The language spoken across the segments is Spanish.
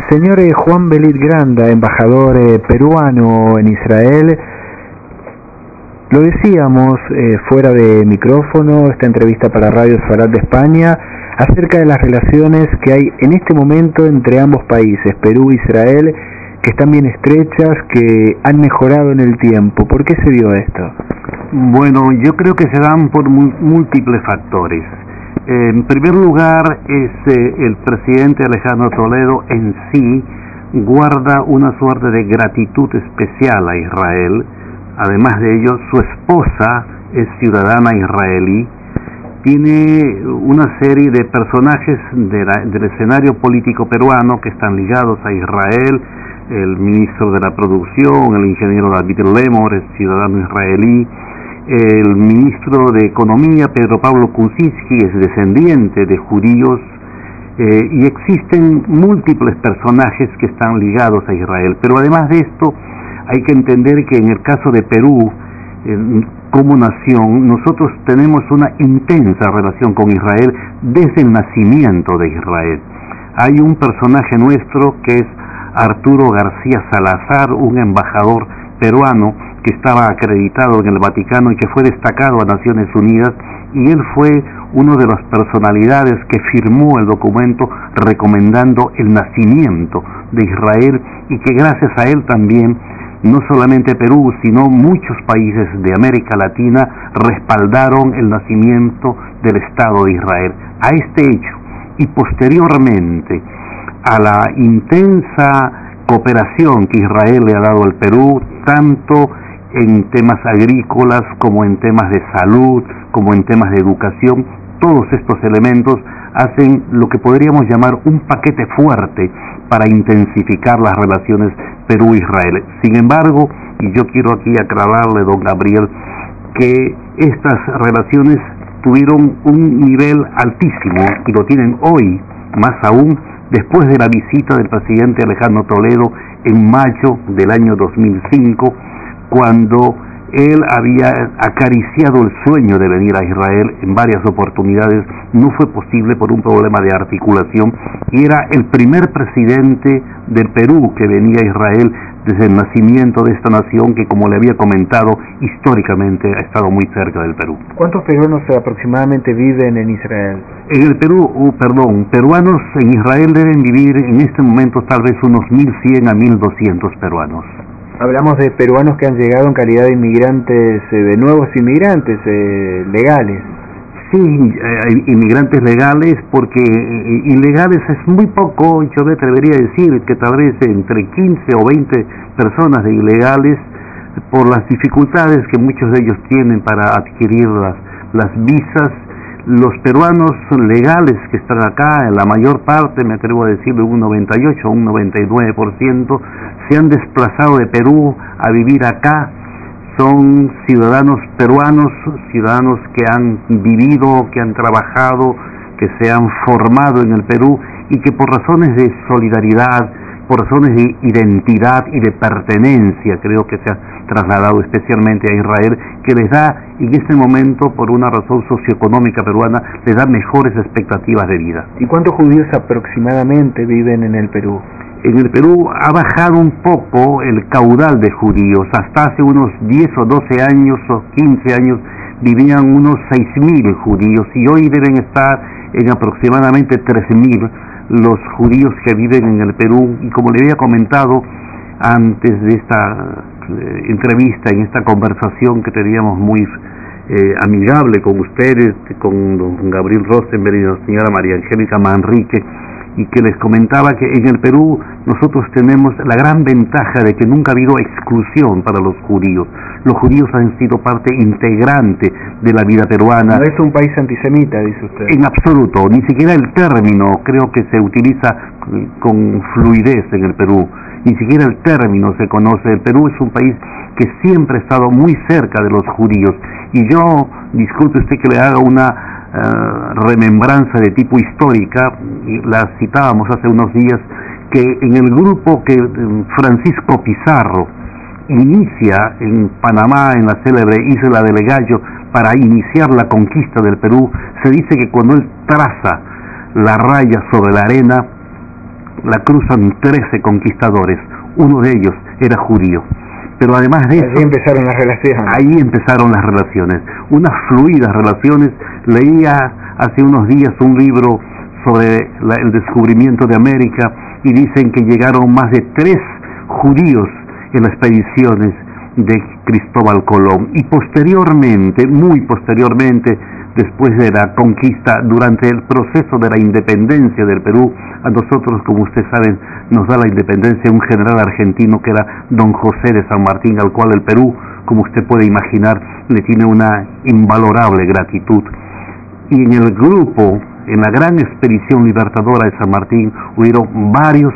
Señor Juan Belit Granda, embajador peruano en Israel, lo decíamos fuera de micrófono, esta entrevista para Radio Sfarad de España, acerca de las relaciones que hay en este momento entre ambos países, Perú e Israel, que están bien estrechas, que han mejorado en el tiempo. ¿Por qué se dio esto? Bueno, yo creo que se dan por múltiples factores. En primer lugar, el presidente Alejandro Toledo en sí guarda una suerte de gratitud especial a Israel. Además de ello, su esposa es ciudadana israelí. Tiene una serie de personajes del escenario político peruano que están ligados a Israel. El ministro de la Producción, el ingeniero David Lemor, es ciudadano israelí. El ministro de Economía, Pedro Pablo Kuczynski, es descendiente de judíos. Y existen múltiples personajes que están ligados a Israel. Pero además de esto, hay que entender que en el caso de Perú, como nación, nosotros tenemos una intensa relación con Israel desde el nacimiento de Israel. Hay un personaje nuestro que es Arturo García Salazar, un embajador peruano que estaba acreditado en el Vaticano y que fue destacado a Naciones Unidas, y él fue una de las personalidades que firmó el documento recomendando el nacimiento de Israel, y que gracias a él también no solamente Perú, sino muchos países de América Latina respaldaron el nacimiento del Estado de Israel. A este hecho, y posteriormente a la intensa cooperación que Israel le ha dado al Perú, tanto en temas agrícolas como en temas de salud, como en temas de educación, todos estos elementos hacen lo que podríamos llamar un paquete fuerte para intensificar las relaciones Perú-Israel. Sin embargo, y yo quiero aquí aclararle, don Gabriel, que estas relaciones tuvieron un nivel altísimo y lo tienen hoy, más aún después de la visita del presidente Alejandro Toledo en mayo del año 2005, cuando él había acariciado el sueño de venir a Israel en varias oportunidades. No fue posible por un problema de articulación, y era el primer presidente del Perú que venía a Israel desde el nacimiento de esta nación que, como le había comentado, históricamente ha estado muy cerca del Perú. ¿Cuántos peruanos aproximadamente viven en Israel? En el Perú, peruanos en Israel deben vivir en este momento tal vez unos 1.100 a 1.200 peruanos. Hablamos de peruanos que han llegado en calidad de inmigrantes, de nuevos inmigrantes legales. Sí, inmigrantes legales, porque ilegales es muy poco. Yo me atrevería a decir que tal vez entre 15 o 20 personas de ilegales, por las dificultades que muchos de ellos tienen para adquirir las visas. Los peruanos legales que están acá, en la mayor parte, me atrevo a decirlo, un 98 o un 99%, se han desplazado de Perú a vivir acá. Son ciudadanos peruanos, ciudadanos que han vivido, que han trabajado, que se han formado en el Perú, y que por razones de solidaridad, por razones de identidad y de pertenencia, creo que se ha trasladado especialmente a Israel, que les da, en este momento, por una razón socioeconómica peruana, les da mejores expectativas de vida. ¿Y cuántos judíos aproximadamente viven en el Perú? En el Perú ha bajado un poco el caudal de judíos. Hasta hace unos 10 o 12 años o 15 años vivían unos 6.000 judíos, y hoy deben estar en aproximadamente 3.000 los judíos que viven en el Perú. Y como le había comentado antes de esta entrevista, en esta conversación que teníamos muy amigable con ustedes, con don Gabriel Rosenberg y la señora María Angélica Manrique, y que les comentaba que en el Perú nosotros tenemos la gran ventaja de que nunca ha habido exclusión para los judíos. Los judíos han sido parte integrante de la vida peruana. No es un país antisemita, dice usted. En absoluto, ni siquiera el término creo que se utiliza con fluidez en el Perú. Ni siquiera el término se conoce. El Perú es un país que siempre ha estado muy cerca de los judíos. Y yo, disculpe usted que le haga una remembranza de tipo histórica, y la citábamos hace unos días, que en el grupo que Francisco Pizarro inicia en Panamá, en la célebre isla de Legallo, para iniciar la conquista del Perú, se dice que cuando él traza la raya sobre la arena, la cruzan 13 conquistadores, uno de ellos era judío. Pero además de eso, ahí empezaron las relaciones. Ahí empezaron las relaciones, unas fluidas relaciones. Leía hace unos días un libro sobre el descubrimiento de América y dicen que llegaron más de 3 judíos en las expediciones de Cristóbal Colón. Y posteriormente, muy posteriormente, después de la conquista, durante el proceso de la independencia del Perú, a nosotros, como ustedes saben, nos da la independencia un general argentino que era don José de San Martín, al cual el Perú, como usted puede imaginar, le tiene una invalorable gratitud. Y en el grupo, en la gran expedición libertadora de San Martín, hubieron varios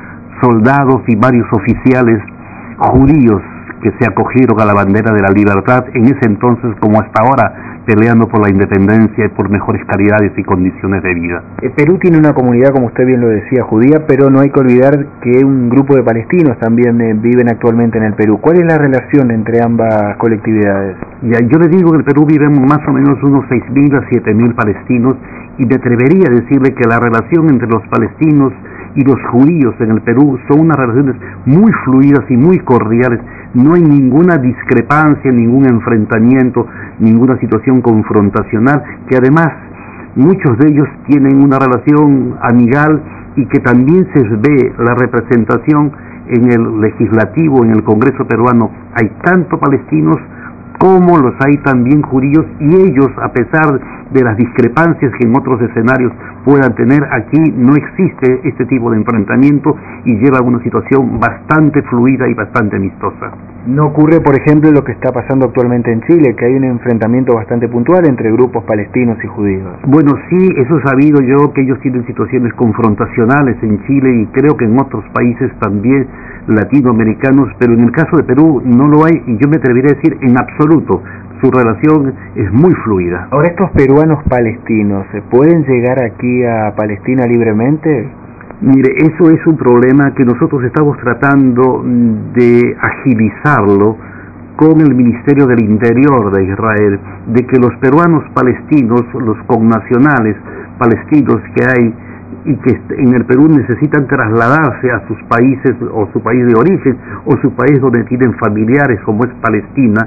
soldados y varios oficiales judíos que se acogieron a la bandera de la libertad, en ese entonces como hasta ahora, peleando por la independencia y por mejores calidades y condiciones de vida. Perú tiene una comunidad, como usted bien lo decía, judía, pero no hay que olvidar que un grupo de palestinos también viven actualmente en el Perú. ¿Cuál es la relación entre ambas colectividades? Ya, yo le digo que en el Perú viven más o menos unos 6.000 a 7.000 palestinos, y me atrevería a decirle que la relación entre los palestinos y los judíos en el Perú son unas relaciones muy fluidas y muy cordiales. No hay ninguna discrepancia, ningún enfrentamiento, ninguna situación confrontacional, que además muchos de ellos tienen una relación amigal, y que también se ve la representación en el legislativo, en el Congreso peruano. Hay tanto palestinos como los hay también judíos, y ellos, a pesar de las discrepancias que en otros escenarios puedan tener, aquí no existe este tipo de enfrentamiento y lleva una situación bastante fluida y bastante amistosa. ¿No ocurre, por ejemplo, lo que está pasando actualmente en Chile, que hay un enfrentamiento bastante puntual entre grupos palestinos y judíos? Bueno, sí, eso he sabido yo, que ellos tienen situaciones confrontacionales en Chile, y creo que en otros países también latinoamericanos, pero en el caso de Perú no lo hay, y yo me atrevería a decir en absoluto. Su relación es muy fluida. Ahora, estos peruanos palestinos, ¿pueden llegar aquí a Palestina libremente? Mire, eso es un problema que nosotros estamos tratando de agilizarlo con el Ministerio del Interior de Israel, de que los peruanos palestinos, los connacionales palestinos que hay y que en el Perú necesitan trasladarse a sus países, o su país de origen, o su país donde tienen familiares, como es Palestina,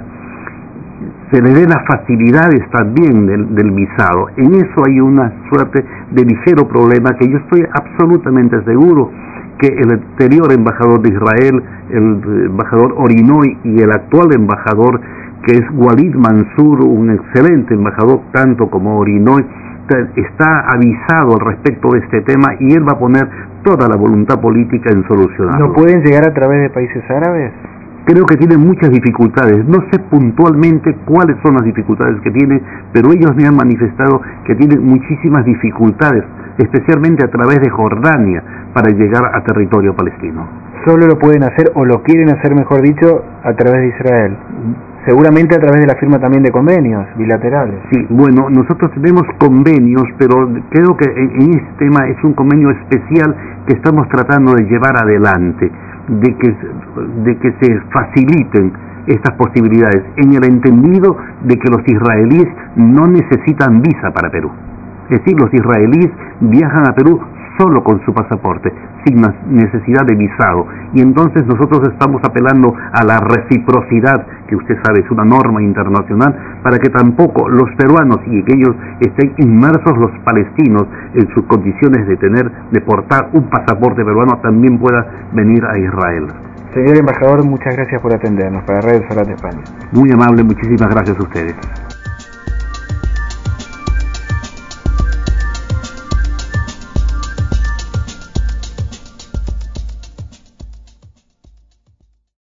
se le den las facilidades también del visado. En eso hay una suerte de ligero problema, que yo estoy absolutamente seguro que el anterior embajador de Israel, el embajador Orinoy, y el actual embajador, que es Walid Mansur, un excelente embajador tanto como Orinoy, está avisado al respecto de este tema, y él va a poner toda la voluntad política en solucionarlo. ¿No pueden llegar a través de países árabes? Creo que tienen muchas dificultades. No sé puntualmente cuáles son las dificultades que tienen, pero ellos me han manifestado que tienen muchísimas dificultades, especialmente a través de Jordania, para llegar a territorio palestino. Solo lo pueden hacer, o lo quieren hacer, mejor dicho, a través de Israel. Seguramente a través de la firma también de convenios bilaterales. Sí, bueno, nosotros tenemos convenios, pero creo que en este tema es un convenio especial que estamos tratando de llevar adelante, de que se faciliten estas posibilidades, en el entendido de que los israelíes no necesitan visa para Perú. Es decir, los israelíes viajan a Perú solo con su pasaporte, sin necesidad de visado, y entonces nosotros estamos apelando a la reciprocidad, que usted sabe es una norma internacional, para que tampoco los peruanos y que ellos estén inmersos, los palestinos, en sus condiciones de portar un pasaporte peruano, también pueda venir a Israel. Señor embajador, muchas gracias por atendernos para Radio Sarat de España. Muy amable, muchísimas gracias a ustedes.